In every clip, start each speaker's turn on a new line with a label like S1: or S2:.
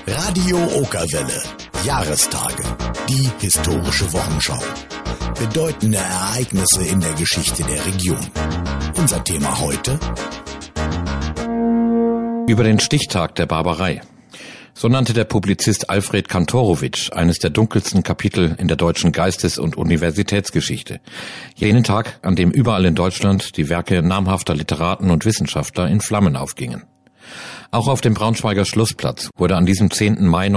S1: Radio Okerwelle. Jahrestage. Die historische Wochenschau. Bedeutende Ereignisse in der Geschichte der Region. Unser Thema heute:
S2: Über den Stichtag der Barbarei. So nannte der Publizist Alfred Kantorowicz eines der dunkelsten Kapitel in der deutschen Geistes- und Universitätsgeschichte. Jenen Tag, an dem überall in Deutschland die Werke namhafter Literaten und Wissenschaftler in Flammen aufgingen. Auch auf dem Braunschweiger Schlussplatz wurde an diesem 10. Mai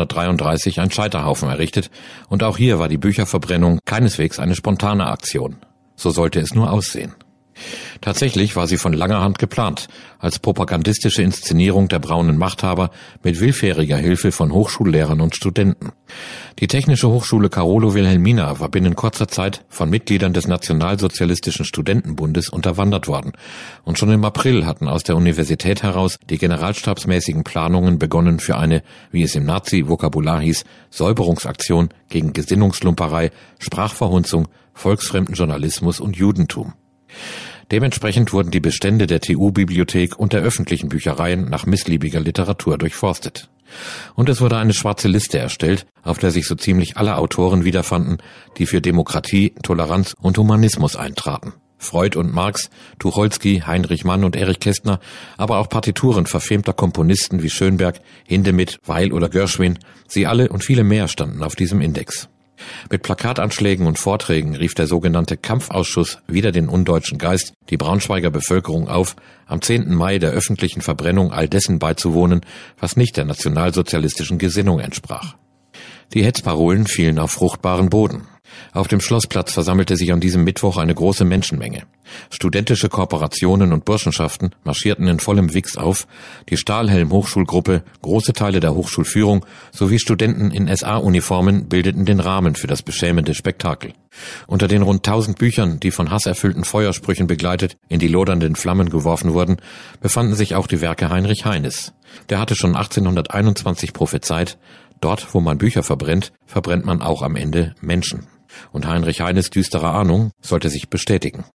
S2: 1933 ein Scheiterhaufen errichtet, und auch hier war die Bücherverbrennung keineswegs eine spontane Aktion. So sollte es nur aussehen. Tatsächlich war sie von langer Hand geplant, als propagandistische Inszenierung der braunen Machthaber mit willfähriger Hilfe von Hochschullehrern und Studenten. Die Technische Hochschule Carolo Wilhelmina war binnen kurzer Zeit von Mitgliedern des Nationalsozialistischen Studentenbundes unterwandert worden, und schon im April hatten aus der Universität heraus die generalstabsmäßigen Planungen begonnen für eine, wie es im Nazi-Vokabular hieß, Säuberungsaktion gegen Gesinnungslumperei, Sprachverhunzung, volksfremden Journalismus und Judentum. Dementsprechend wurden die Bestände der TU-Bibliothek und der öffentlichen Büchereien nach missliebiger Literatur durchforstet. Und es wurde eine schwarze Liste erstellt, auf der sich so ziemlich alle Autoren wiederfanden, die für Demokratie, Toleranz und Humanismus eintraten. Freud und Marx, Tucholsky, Heinrich Mann und Erich Kästner, aber auch Partituren verfemter Komponisten wie Schönberg, Hindemith, Weil oder Gershwin, sie alle und viele mehr standen auf diesem Index. Mit Plakatanschlägen und Vorträgen rief der sogenannte Kampfausschuss wider den undeutschen Geist die Braunschweiger Bevölkerung auf, am 10. Mai der öffentlichen Verbrennung all dessen beizuwohnen, was nicht der nationalsozialistischen Gesinnung entsprach. Die Hetzparolen fielen auf fruchtbaren Boden. Auf dem Schlossplatz versammelte sich an diesem Mittwoch eine große Menschenmenge. Studentische Korporationen und Burschenschaften marschierten in vollem Wichs auf, die Stahlhelm-Hochschulgruppe, große Teile der Hochschulführung sowie Studenten in SA-Uniformen bildeten den Rahmen für das beschämende Spektakel. Unter den rund 1000 Büchern, die von hasserfüllten Feuersprüchen begleitet in die lodernden Flammen geworfen wurden, befanden sich auch die Werke Heinrich Heines. Der hatte schon 1821 prophezeit: Dort, wo man Bücher verbrennt, verbrennt man auch am Ende Menschen. Und Heinrich Heines düstere Ahnung sollte sich bestätigen.